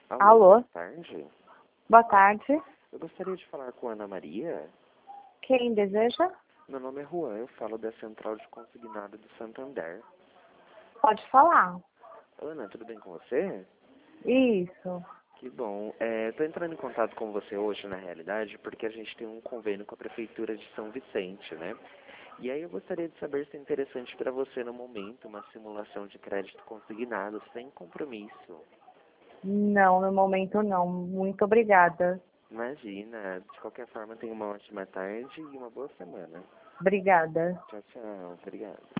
Alô, Alô? boa tarde. Boa tarde. Eu gostaria de falar com a Ana Maria. Quem deseja? Meu nome é Juan, eu falo da Central de Consignado do Santander. Pode falar. Ana, tudo bem com você? Isso. Que bom. Estou entrando em contato com você hoje, na realidade, porque a gente tem um convênio com a Prefeitura de São Vicente, né? E aí eu gostaria de saber se é interessante para você no momento uma simulação de crédito consignado sem compromisso. Não, no momento não. Muito obrigada. Imagina, de qualquer forma, tenha uma ótima tarde e uma boa semana. Obrigada. Tchau, tchau. Obrigado.